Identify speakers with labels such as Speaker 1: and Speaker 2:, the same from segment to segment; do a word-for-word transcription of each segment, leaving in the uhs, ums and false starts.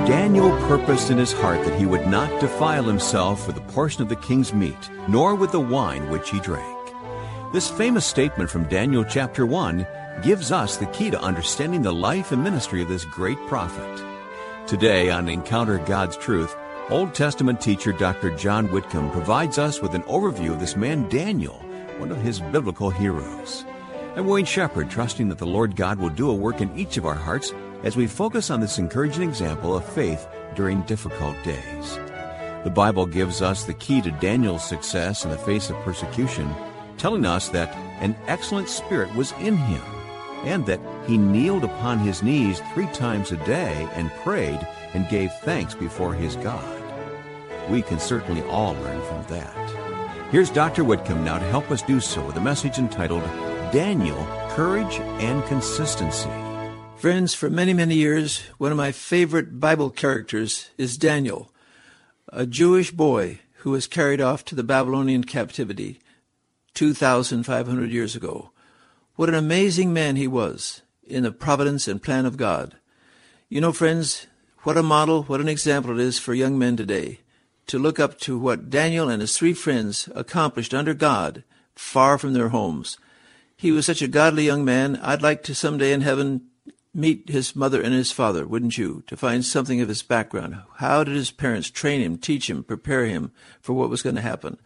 Speaker 1: Daniel purposed in his heart that he would not defile himself with a portion of the king's meat, nor with the wine which he drank. This famous statement from Daniel chapter one gives us the key to understanding the life and ministry of this great prophet. Today on Encounter God's Truth, Old Testament teacher Doctor John Whitcomb provides us with an overview of this man Daniel, one of his biblical heroes. I'm Wayne Shepherd, trusting that the Lord God will do a work in each of our hearts as we focus on this encouraging example of faith during difficult days. The Bible gives us the key to Daniel's success in the face of persecution, telling us that an excellent spirit was in him, and that he kneeled upon his knees three times a day and prayed and gave thanks before his God. We can certainly all learn from that. Here's Doctor Whitcomb now to help us do so with a message entitled, Daniel, Courage and Consistency.
Speaker 2: Friends, for many, many years, one of my favorite Bible characters is Daniel, a Jewish boy who was carried off to the Babylonian captivity two thousand five hundred years ago. What an amazing man he was in the providence and plan of God. You know, friends, what a model, what an example it is for young men today to look up to what Daniel and his three friends accomplished under God, far from their homes. He was such a godly young man. I'd like to someday in heaven meet his mother and his father, wouldn't you, to find something of his background. How did his parents train him, teach him, prepare him for what was going to happen?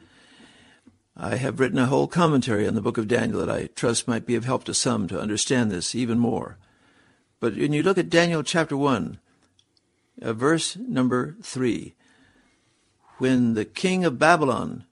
Speaker 2: I have written a whole commentary on the book of Daniel that I trust might be of help to some to understand this even more. But when you look at Daniel chapter one, uh, verse number three, when the king of Babylon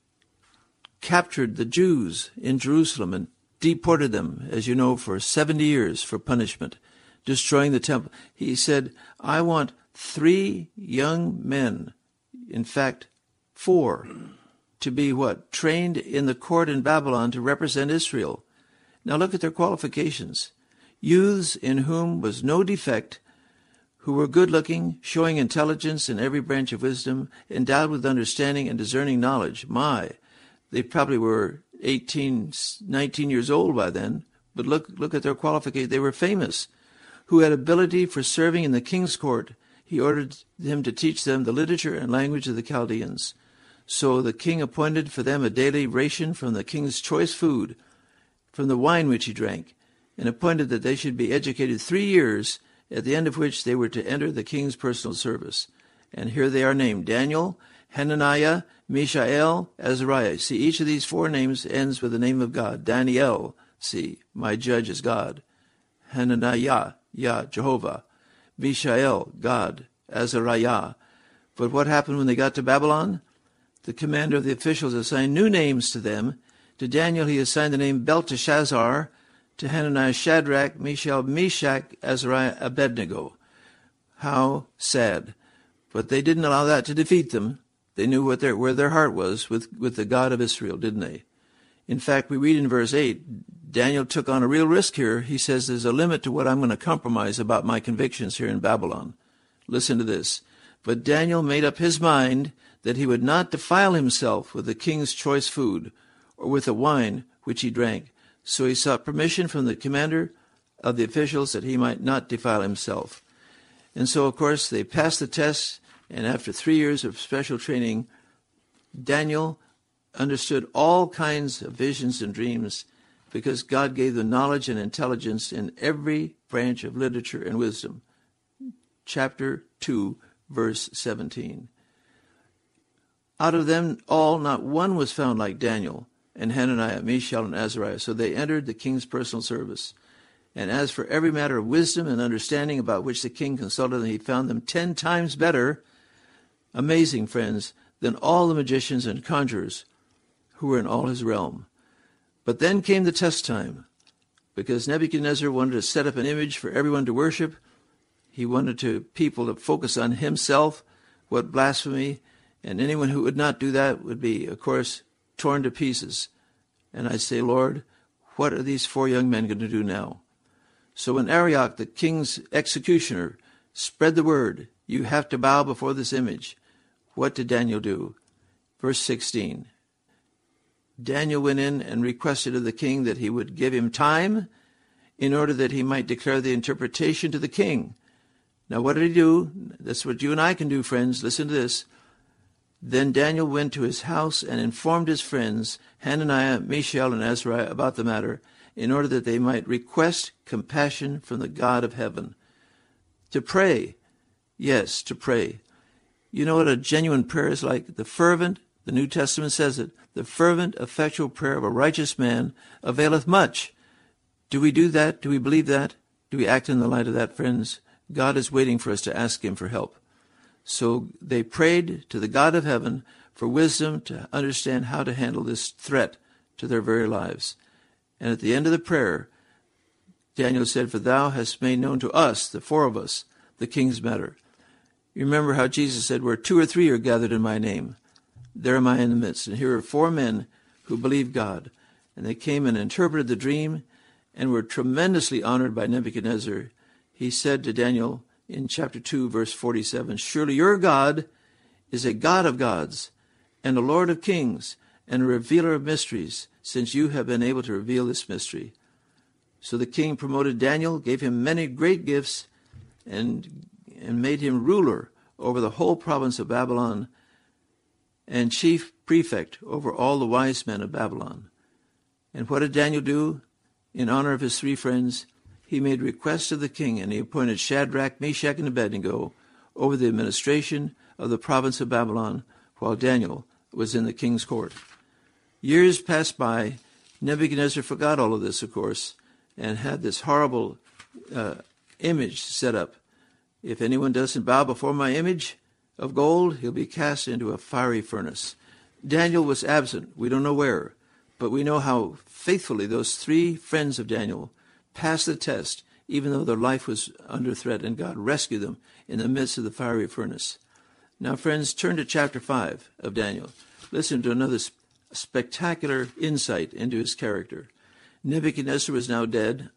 Speaker 2: captured the Jews in Jerusalem and deported them, as you know, for seventy years for punishment, destroying the temple, he said, I want three young men, in fact, four, to be what? Trained in the court in Babylon to represent Israel. Now look at their qualifications. Youths in whom was no defect, who were good-looking, showing intelligence in every branch of wisdom, endowed with understanding and discerning knowledge. My, they probably were eighteen, nineteen years old by then, but look, look at their qualifications. They were famous, who had ability for serving in the king's court. He ordered him to teach them the literature and language of the Chaldeans. So the king appointed for them a daily ration from the king's choice food, from the wine which he drank, and appointed that they should be educated three years, at the end of which they were to enter the king's personal service. And here they are named: Daniel, Hananiah, Mishael, Azariah. See, each of these four names ends with the name of God. Daniel, see, my judge is God. Hananiah, Yah, Jehovah. Mishael, God. Azariah. But what happened when they got to Babylon? The commander of the officials assigned new names to them. To Daniel he assigned the name Belteshazzar, to Hananiah Shadrach, Mishael, Meshach, Azariah, Abednego. How sad. But they didn't allow that to defeat them. They knew what their, where their heart was with, with the God of Israel, didn't they? In fact, we read in verse eight, Daniel took on a real risk here. He says, there's a limit to what I'm going to compromise about my convictions here in Babylon. Listen to this. But Daniel made up his mind that he would not defile himself with the king's choice food or with the wine which he drank. So he sought permission from the commander of the officials that he might not defile himself. And so, of course, they passed the test, and after three years of special training, Daniel understood all kinds of visions and dreams because God gave them knowledge and intelligence in every branch of literature and wisdom. Chapter two, verse seventeen. Out of them all, not one was found like Daniel and Hananiah, Mishael, and Azariah. So they entered the king's personal service. And as for every matter of wisdom and understanding about which the king consulted them, he found them ten times better, amazing, friends, than all the magicians and conjurers who were in all his realm. But then came the test time, because Nebuchadnezzar wanted to set up an image for everyone to worship. He wanted to people to focus on himself. What blasphemy! And anyone who would not do that would be, of course, torn to pieces. And I say, Lord, what are these four young men going to do now? So when Arioch, the king's executioner, spread the word, you have to bow before this image, what did Daniel do? Verse sixteen. Daniel went in and requested of the king that he would give him time in order that he might declare the interpretation to the king. Now what did he do? That's what you and I can do, friends. Listen to this. Then Daniel went to his house and informed his friends, Hananiah, Mishael, and Azariah, about the matter, in order that they might request compassion from the God of heaven. To pray. Yes, to pray. You know what a genuine prayer is like? The fervent, the New Testament says it, the fervent, effectual prayer of a righteous man availeth much. Do we do that? Do we believe that? Do we act in the light of that, friends? God is waiting for us to ask him for help. So they prayed to the God of heaven for wisdom to understand how to handle this threat to their very lives. And at the end of the prayer, Daniel said, For thou hast made known to us, the four of us, the king's matter. You remember how Jesus said, Where two or three are gathered in my name, there am I in the midst. And here are four men who believed God. And they came and interpreted the dream and were tremendously honored by Nebuchadnezzar. He said to Daniel in chapter two, verse forty-seven, Surely your God is a God of gods and a Lord of kings and a revealer of mysteries, since you have been able to reveal this mystery. So the king promoted Daniel, gave him many great gifts, and, and made him ruler over the whole province of Babylon and chief prefect over all the wise men of Babylon. And what did Daniel do? In honor of his three friends, he made request of the king, and he appointed Shadrach, Meshach, and Abednego over the administration of the province of Babylon, while Daniel was in the king's court. Years passed by. Nebuchadnezzar forgot all of this, of course, and had this horrible uh, image set up. If anyone doesn't bow before my image of gold, he'll be cast into a fiery furnace. Daniel was absent. We don't know where, but we know how faithfully those three friends of Daniel passed the test, even though their life was under threat, and God rescued them in the midst of the fiery furnace. Now, friends, turn to chapter five of Daniel. Listen to another sp- spectacular insight into his character. Nebuchadnezzar was now dead.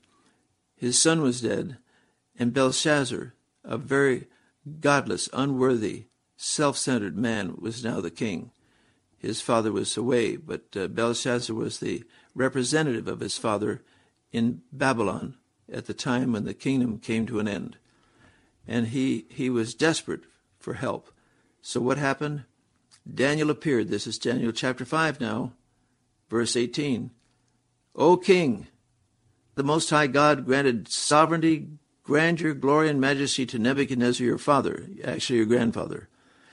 Speaker 2: His son was dead. And Belshazzar, a very godless, unworthy, self-centered man, was now the king. His father was away, but uh, Belshazzar was the representative of his father in Babylon at the time when the kingdom came to an end. And he, he was desperate for help. So what happened? Daniel appeared. This is Daniel chapter five now, verse eighteen. O king, the Most High God granted sovereignty, grandeur, glory, and majesty to Nebuchadnezzar your father, actually your grandfather.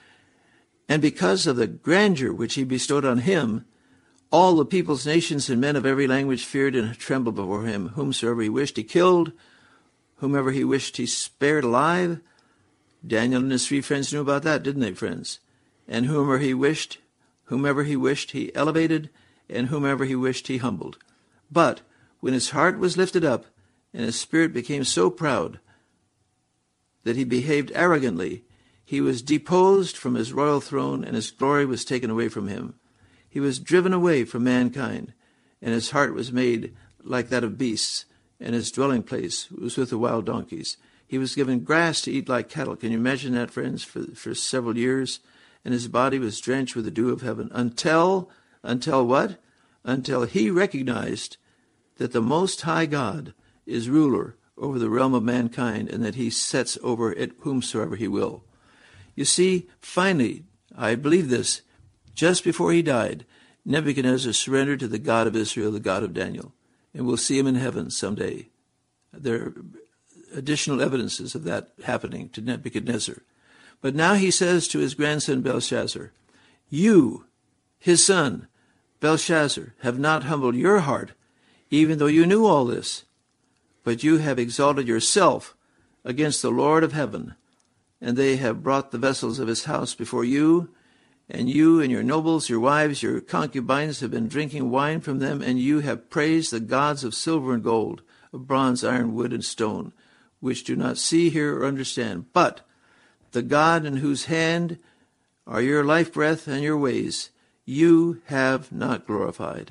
Speaker 2: And because of the grandeur which he bestowed on him, all the peoples, nations, and men of every language feared and trembled before him. Whomsoever he wished he killed, whomever he wished he spared alive. Daniel and his three friends knew about that, didn't they, friends? And whomever he wished, whomever he wished he elevated, and whomever he wished he humbled. But when his heart was lifted up, and his spirit became so proud that he behaved arrogantly, he was deposed from his royal throne, and his glory was taken away from him. He was driven away from mankind, and his heart was made like that of beasts, and his dwelling place was with the wild donkeys. He was given grass to eat like cattle. Can you imagine that, friends, for, for several years? And his body was drenched with the dew of heaven until, until what? Until he recognized that the Most High God is ruler over the realm of mankind, and that he sets over it whomsoever he will. You see, finally, I believe this, just before he died, Nebuchadnezzar surrendered to the God of Israel, the God of Daniel. And we'll see him in heaven someday. There are additional evidences of that happening to Nebuchadnezzar. But now he says to his grandson Belshazzar, You, his son, Belshazzar, have not humbled your heart, even though you knew all this. But you have exalted yourself against the Lord of heaven, and they have brought the vessels of his house before you, and you and your nobles, your wives, your concubines have been drinking wine from them, and you have praised the gods of silver and gold, of bronze, iron, wood, and stone, which do not see, hear, or understand. But the God in whose hand are your life breath and your ways, you have not glorified.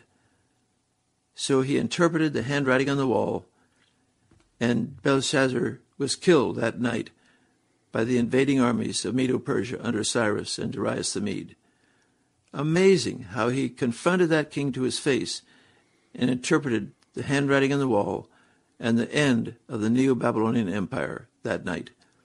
Speaker 2: So he interpreted the handwriting on the wall, and Belshazzar was killed that night by the invading armies of Medo-Persia under Cyrus and Darius the Mede. Amazing how he confronted that king to his face and interpreted the handwriting on the wall and the end of the Neo-Babylonian Empire that night.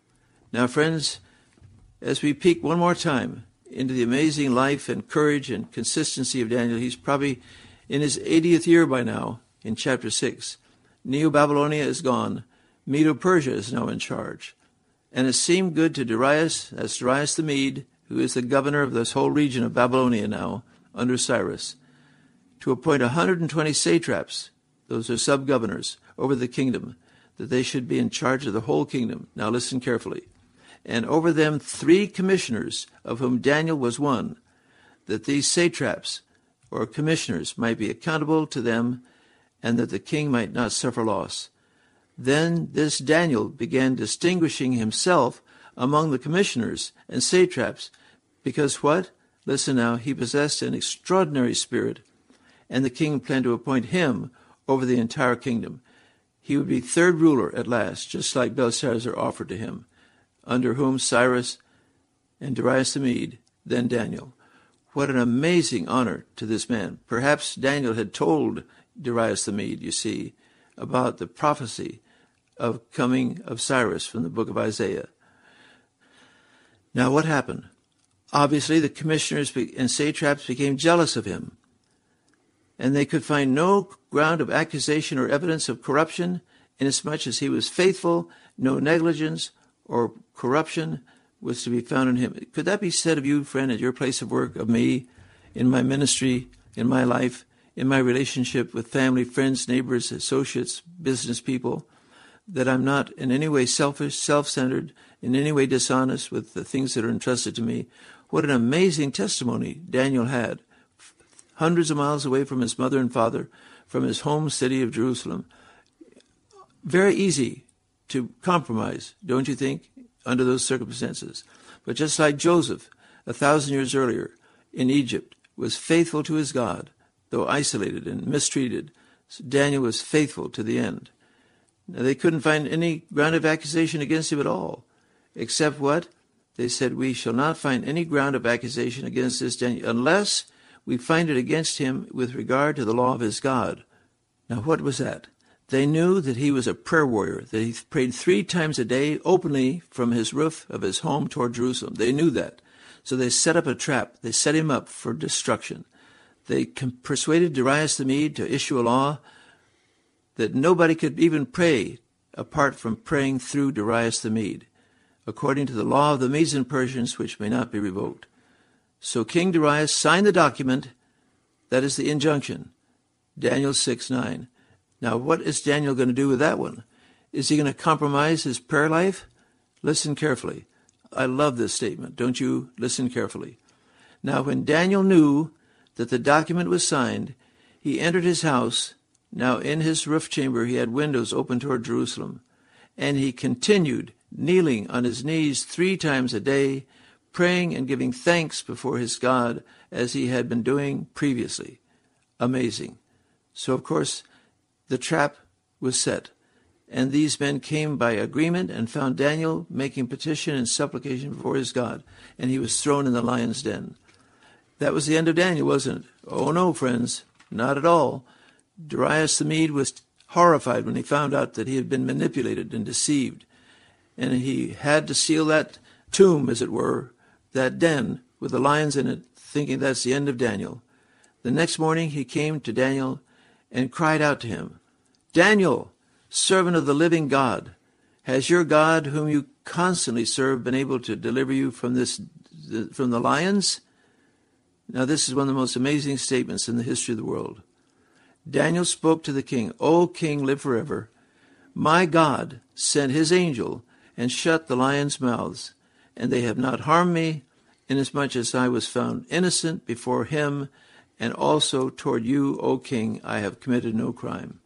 Speaker 2: Now, friends, as we peek one more time into the amazing life and courage and consistency of Daniel, he's probably in his eightieth year by now in chapter six. Neo-Babylonia is gone. Medo-Persia is now in charge. And it seemed good to Darius, that's Darius the Mede, who is the governor of this whole region of Babylonia now, under Cyrus, to appoint one hundred twenty satraps, those are sub-governors, over the kingdom, that they should be in charge of the whole kingdom. Now listen carefully. And over them three commissioners, of whom Daniel was one, that these satraps, or commissioners, might be accountable to them, and that the king might not suffer loss. Then this Daniel began distinguishing himself among the commissioners and satraps, because what? Listen now, he possessed an extraordinary spirit, and the king planned to appoint him over the entire kingdom. He would be third ruler at last, just like Belshazzar offered to him, under whom Cyrus and Darius the Mede, then Daniel. What an amazing honor to this man. Perhaps Daniel had told Darius the Mede, you see, about the prophecy of coming of Cyrus from the book of Isaiah. Now what happened? Obviously the commissioners and satraps became jealous of him, and they could find no ground of accusation or evidence of corruption, inasmuch as he was faithful. No negligence or corruption was to be found in him. Could that be said of you, friend, at your place of work, of me, in my ministry, in my life, in my relationship with family, friends, neighbors, associates, business people, that I'm not in any way selfish, self-centered, in any way dishonest with the things that are entrusted to me? What an amazing testimony Daniel had, hundreds of miles away from his mother and father, from his home city of Jerusalem. Very easy to compromise, don't you think, under those circumstances? But just like Joseph, a thousand years earlier in Egypt, was faithful to his God, though isolated and mistreated, Daniel was faithful to the end. Now, they couldn't find any ground of accusation against him at all, except what? They said, we shall not find any ground of accusation against this Daniel unless we find it against him with regard to the law of his God. Now, what was that? They knew that he was a prayer warrior, that he prayed three times a day openly from his roof of his home toward Jerusalem. They knew that. So they set up a trap. They set him up for destruction. They persuaded Darius the Mede to issue a law that nobody could even pray apart from praying through Darius the Mede, according to the law of the Medes and Persians, which may not be revoked. So King Darius signed the document, that is the injunction, Daniel six nine. Now, what is Daniel going to do with that one? Is he going to compromise his prayer life? Listen carefully. I love this statement. Don't you? Listen carefully. Now, when Daniel knew that the document was signed, he entered his house. Now, in his roof chamber, he had windows open toward Jerusalem. And he continued kneeling on his knees three times a day, praying and giving thanks before his God as he had been doing previously. Amazing. So, of course, the trap was set, and these men came by agreement and found Daniel making petition and supplication before his God, and he was thrown in the lion's den. That was the end of Daniel, wasn't it? Oh, no, friends, not at all. Darius the Mede was horrified when he found out that he had been manipulated and deceived, and he had to seal that tomb, as it were, that den with the lions in it, thinking that's the end of Daniel. The next morning he came to Daniel and cried out to him, Daniel, servant of the living God, has your God, whom you constantly serve, been able to deliver you from this, from the lions? Now, this is one of the most amazing statements in the history of the world. Daniel spoke to the king, O king, live forever. My God sent his angel and shut the lions' mouths, and they have not harmed me, inasmuch as I was found innocent before him, and also toward you, O king, I have committed no crime.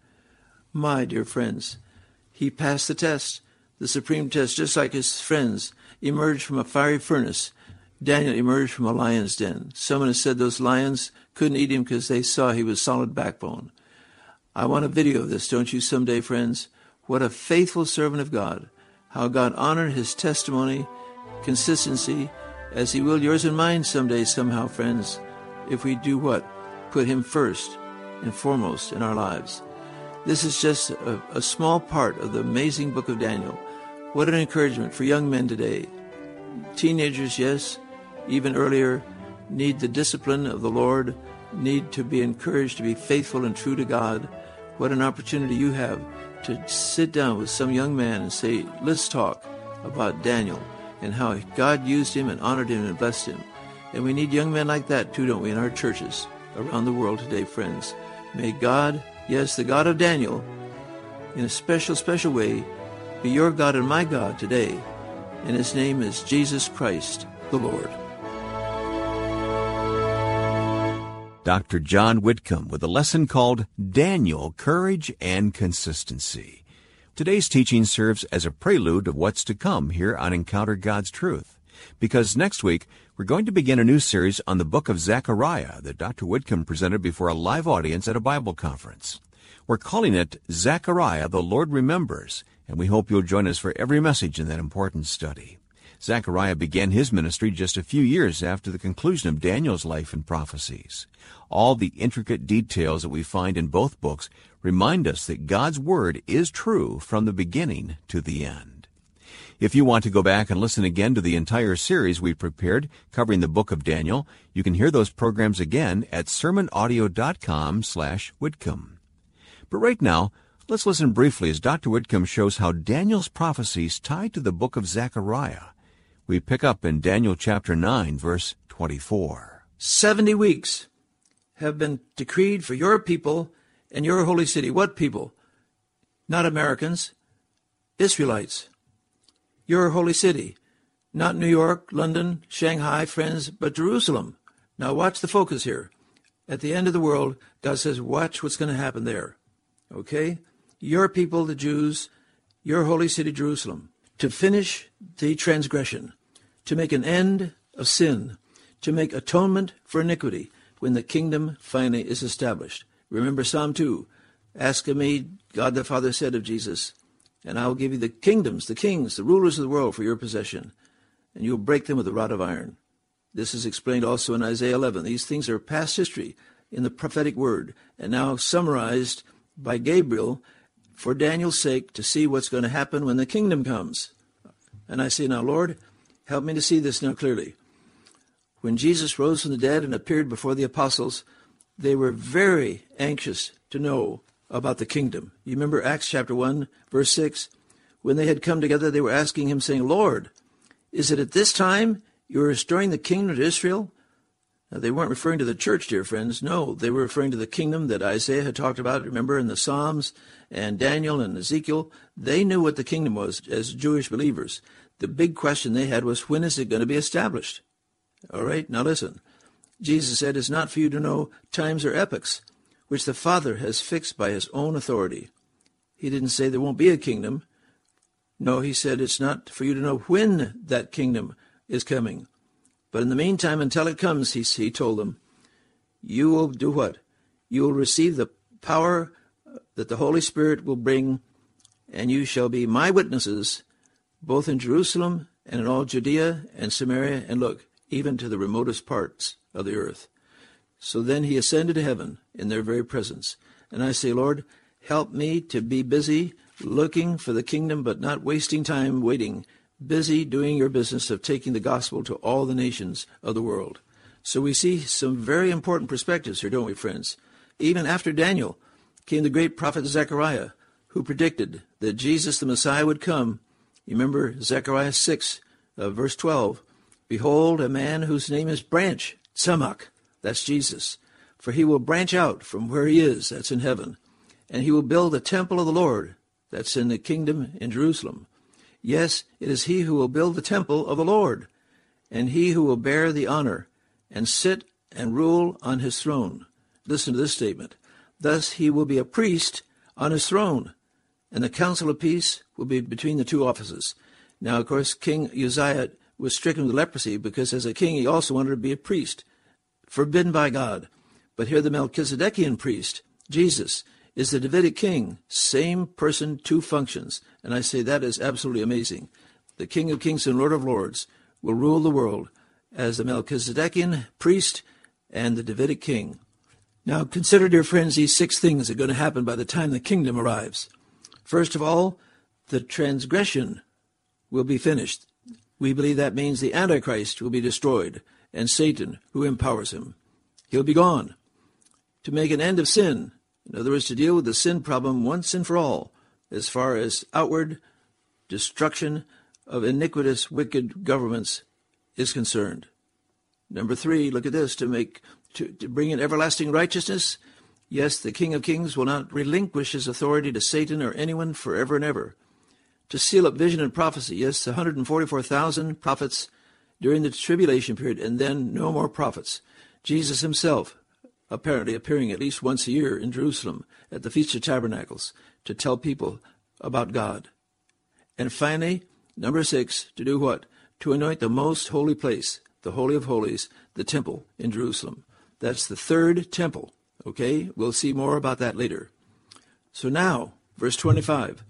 Speaker 2: My dear friends, he passed the test, the supreme test, just like his friends emerged from a fiery furnace. Daniel emerged from a lion's den. Someone has said those lions couldn't eat him because they saw he was solid backbone. I want a video of this, don't you, someday, friends? What a faithful servant of God. How God honored his testimony, consistency, as he will yours and mine someday, somehow, friends, if we do what? Put him first and foremost in our lives. This is just a, a small part of the amazing book of Daniel. What an encouragement for young men today. Teenagers, yes, even earlier, need the discipline of the Lord, need to be encouraged to be faithful and true to God. What an opportunity you have to sit down with some young man and say, let's talk about Daniel and how God used him and honored him and blessed him. And we need young men like that too, don't we, in our churches around the world today, friends. May God, yes, the God of Daniel, in a special, special way, be your God and my God today. And his name is Jesus Christ, the Lord.
Speaker 1: Doctor John Whitcomb with a lesson called Daniel, Courage and Consistency. Today's teaching serves as a prelude of what's to come here on Encounter God's Truth, because next week we're going to begin a new series on the book of Zechariah that Doctor Whitcomb presented before a live audience at a Bible conference. We're calling it Zechariah, the Lord Remembers, and we hope you'll join us for every message in that important study. Zechariah began his ministry just a few years after the conclusion of Daniel's life and prophecies. All the intricate details that we find in both books remind us that God's Word is true from the beginning to the end. If you want to go back and listen again to the entire series we prepared covering the book of Daniel, you can hear those programs again at sermon audio dot com slash Whitcomb. But right now, let's listen briefly as Doctor Whitcomb shows how Daniel's prophecies tie to the book of Zechariah. We pick up in Daniel chapter nine, verse twenty-four.
Speaker 2: Seventy weeks have been decreed for your people and your holy city. What people? Not Americans, Israelites. Your holy city. Not New York, London, Shanghai, friends, but Jerusalem. Now watch the focus here. At the end of the world, God says, watch what's going to happen there. Okay? Your people, the Jews, your holy city, Jerusalem, to finish the transgression, to make an end of sin, to make atonement for iniquity when the kingdom finally is established. Remember Psalm two, ask of me, God the Father said of Jesus, and I will give you the kingdoms, the kings, the rulers of the world for your possession, and you will break them with a rod of iron. This is explained also in Isaiah eleven. These things are past history in the prophetic word, and now summarized by Gabriel for Daniel's sake to see what's going to happen when the kingdom comes. And I say, now, Lord, help me to see this now clearly. When Jesus rose from the dead and appeared before the apostles, they were very anxious to know about the kingdom. You remember Acts chapter one, verse six? When they had come together, they were asking him, saying, Lord, is it at this time you are restoring the kingdom to Israel? Now, they weren't referring to the church, dear friends. No, they were referring to the kingdom that Isaiah had talked about, remember, in the Psalms, and Daniel and Ezekiel. They knew what the kingdom was as Jewish believers. The big question they had was, when is it going to be established? All right, now listen. Jesus said, it's not for you to know times or epochs, which the Father has fixed by his own authority. He didn't say there won't be a kingdom. No, he said it's not for you to know when that kingdom is coming. But in the meantime, until it comes, he, he told them, you will do what? You will receive the power that the Holy Spirit will bring, and you shall be my witnesses, both in Jerusalem and in all Judea and Samaria, and look, even to the remotest parts of the earth. So then he ascended to heaven in their very presence. And I say, Lord, help me to be busy looking for the kingdom, but not wasting time waiting, busy doing your business of taking the gospel to all the nations of the world. So we see some very important perspectives here, don't we, friends? Even after Daniel came the great prophet Zechariah, who predicted that Jesus the Messiah would come. You remember Zechariah six, uh, verse twelve, behold, a man whose name is Branch, Tzemach, that's Jesus, for he will branch out from where he is, that's in heaven, and he will build a temple of the Lord, that's in the kingdom in Jerusalem. Yes, it is he who will build the temple of the Lord, and he who will bear the honor, and sit and rule on his throne. Listen to this statement. Thus he will be a priest on his throne, and the council of peace will be between the two offices. Now, of course, King Uzziah was stricken with leprosy because as a king he also wanted to be a priest, forbidden by God. But here the Melchizedekian priest, Jesus, is the Davidic king, same person, two functions. And I say that is absolutely amazing. The King of Kings and Lord of Lords will rule the world as the Melchizedekian priest and the Davidic king. Now consider, dear friends, these six things are going to happen by the time the kingdom arrives. First of all, the transgression will be finished. We believe that means the Antichrist will be destroyed, and Satan, who empowers him, he'll be gone. To make an end of sin, in other words, to deal with the sin problem once and for all, as far as outward destruction of iniquitous, wicked governments is concerned. Number three, look at this, to make to, to bring in everlasting righteousness. Yes, the King of Kings will not relinquish his authority to Satan or anyone forever and ever. To seal up vision and prophecy, yes, one hundred forty-four thousand prophets during the tribulation period, and then no more prophets. Jesus himself apparently appearing at least once a year in Jerusalem at the Feast of Tabernacles to tell people about God. And finally, number six, to do what? To anoint the most holy place, the Holy of Holies, the temple in Jerusalem. That's the third temple, okay? We'll see more about that later. So now, verse twenty-five.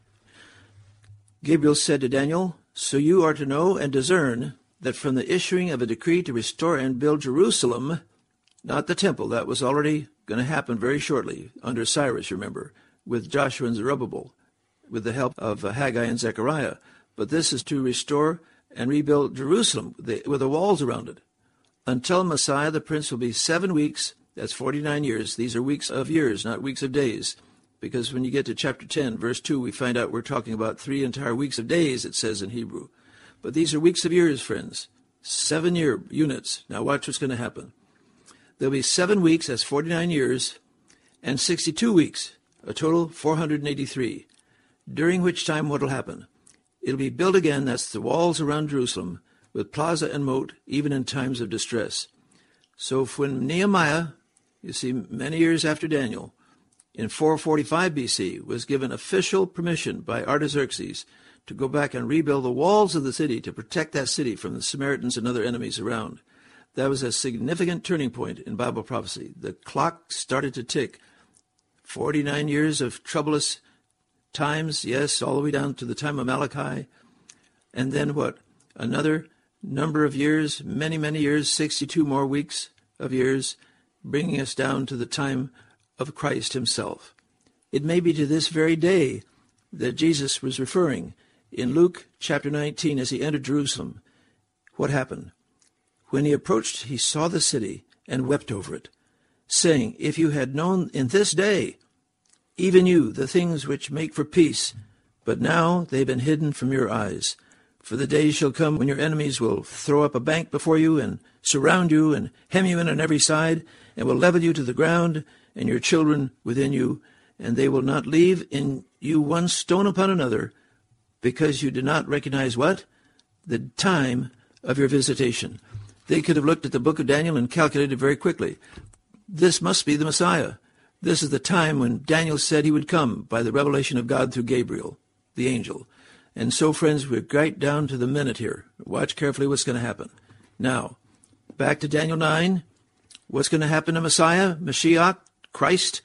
Speaker 2: Gabriel said to Daniel, "So you are to know and discern that from the issuing of a decree to restore and build Jerusalem," not the temple, that was already going to happen very shortly under Cyrus, remember, with Joshua and Zerubbabel, with the help of Haggai and Zechariah. But this is to restore and rebuild Jerusalem with the walls around it. Until Messiah, the prince, will be seven weeks. That's forty-nine years. These are weeks of years, not weeks of days. Because when you get to chapter ten, verse two, we find out we're talking about three entire weeks of days, it says in Hebrew. But these are weeks of years, friends. Seven-year units. Now watch what's going to happen. There'll be seven weeks, that's forty-nine years, and sixty-two weeks, a total four hundred eighty-three. During which time what will happen? It'll be built again, that's the walls around Jerusalem, with plaza and moat, even in times of distress. So when Nehemiah, you see, many years after Daniel, in four forty-five B C, was given official permission by Artaxerxes to go back and rebuild the walls of the city to protect that city from the Samaritans and other enemies around. That was a significant turning point in Bible prophecy. The clock started to tick. forty-nine years of troublous times, yes, all the way down to the time of Malachi. And then what? Another number of years, many, many years, sixty-two more weeks of years, bringing us down to the time of Christ himself. It may be to this very day that Jesus was referring in Luke chapter nineteen as he entered Jerusalem. What happened? When he approached, he saw the city and wept over it, saying, "If you had known in this day, even you, the things which make for peace, but now they've been hidden from your eyes. For the days shall come when your enemies will throw up a bank before you and surround you and hem you in on every side and will level you to the ground and your children within you, and they will not leave in you one stone upon another, because you did not recognize" what? The time of your visitation. They could have looked at the book of Daniel and calculated very quickly. This must be the Messiah. This is the time when Daniel said he would come by the revelation of God through Gabriel, the angel. And so, friends, we're right down to the minute here. Watch carefully what's going to happen. Now, back to Daniel nine. What's going to happen to Messiah, Mashiach, Christ?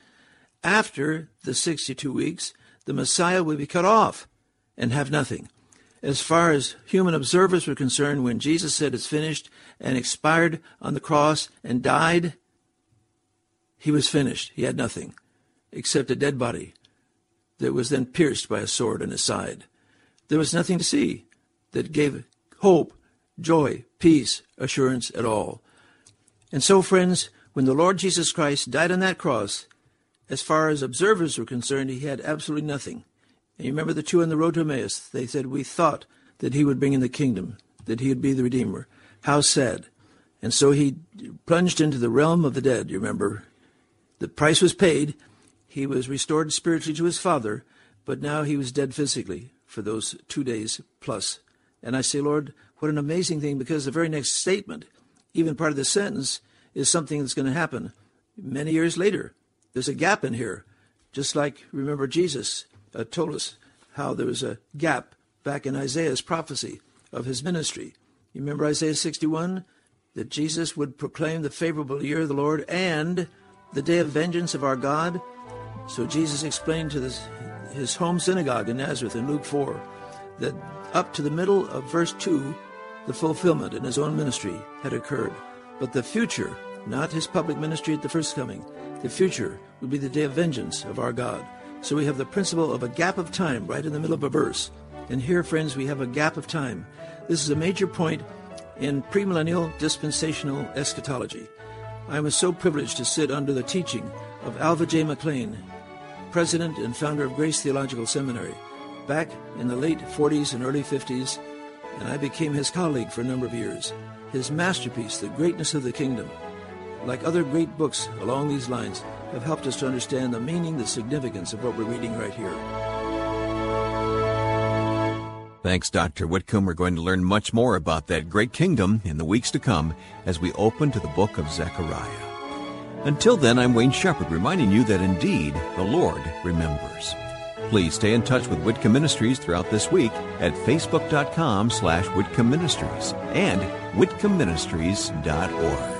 Speaker 2: After the sixty-two weeks, the Messiah will be cut off and have nothing. As far as human observers were concerned, when Jesus said it's finished and expired on the cross and died, he was finished. He had nothing except a dead body that was then pierced by a sword in his side. There was nothing to see that gave hope, joy, peace, assurance at all. And so, friends, when the Lord Jesus Christ died on that cross, as far as observers were concerned, he had absolutely nothing. And you remember the two on the road to Emmaus? They said, "We thought that he would bring in the kingdom, that he would be the Redeemer." How sad. And so he plunged into the realm of the dead, you remember. The price was paid. He was restored spiritually to his Father, but now he was dead physically for those two days plus. And I say, Lord, what an amazing thing, because the very next statement, even part of the sentence, is something that's going to happen many years later. There's a gap in here, just like, remember, Jesus uh, told us how there was a gap back in Isaiah's prophecy of his ministry. You remember Isaiah sixty-one? That Jesus would proclaim the favorable year of the Lord and the day of vengeance of our God. So Jesus explained to this, his home synagogue in Nazareth in Luke four, that up to the middle of verse two, the fulfillment in his own ministry had occurred. But the future, not his public ministry at the first coming, the future would be the day of vengeance of our God. So we have the principle of a gap of time right in the middle of a verse. And here, friends, we have a gap of time. This is a major point in premillennial dispensational eschatology. I was so privileged to sit under the teaching of Alva J. McLean, president and founder of Grace Theological Seminary, back in the late forties and early fifties, and I became his colleague for a number of years. His masterpiece, The Greatness of the Kingdom, like other great books along these lines, have helped us to understand the meaning, the significance of what we're reading right here.
Speaker 1: Thanks, Doctor Whitcomb. We're going to learn much more about that great kingdom in the weeks to come as we open to the book of Zechariah. Until then, I'm Wayne Shepherd, reminding you that indeed the Lord remembers. Please stay in touch with Whitcomb Ministries throughout this week at facebook.com slash Whitcomb Ministries and whitcomb ministries dot org.